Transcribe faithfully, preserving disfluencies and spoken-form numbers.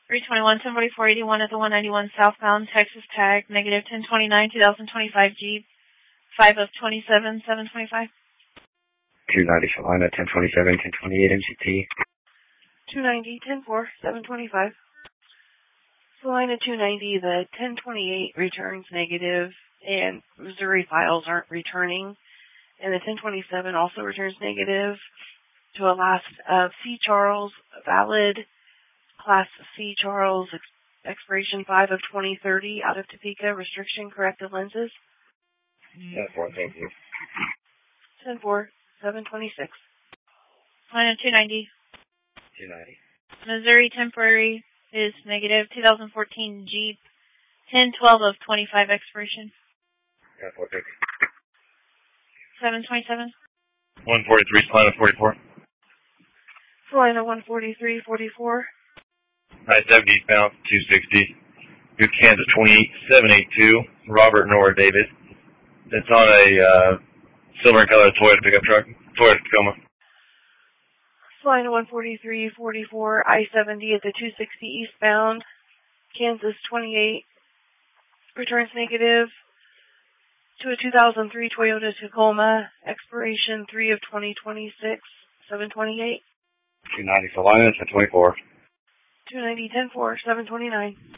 three twenty-one, ten forty-four, eighty-one at the one ninety-one southbound, Texas tag, negative ten twenty-nine, twenty twenty-five Jeep, five of twenty-seven, seven twenty-five. two ninety Salina, ten twenty-seven, ten twenty-eight M C T. two ninety, ten four, seven twenty-five. Salina two ninety, the ten twenty-eight returns negative, and Missouri files aren't returning. And the ten twenty-seven also returns negative to a last of C. Charles, valid, Class C. Charles, ex expiration five of twenty thirty, out of Topeka, restriction, corrective lenses. ten four, thank you. ten four, seven twenty-six. Salina two ninety. two ninety. Missouri temporary is negative, two thousand fourteen Jeep, ten twelve of twenty-five expiration. ten four, thank you. seven twenty-seven. one forty-three, Salina forty-four. Salina one forty-three, forty-four. I seventy eastbound, two sixty. Good Kansas twenty-eight, seven eighty-two. Robert Nora David. It's on a uh, silver and color Toyota pickup truck. Toyota Tacoma. Salina one forty-three, forty-four. I seventy at the two sixty eastbound. Kansas twenty-eight. Returns negative to a two thousand three Toyota Tacoma. Expiration three of twenty twenty-six. seven twenty-eight. two ninety Salina, ten twenty-four. two ninety, ten four, seven twenty-nine.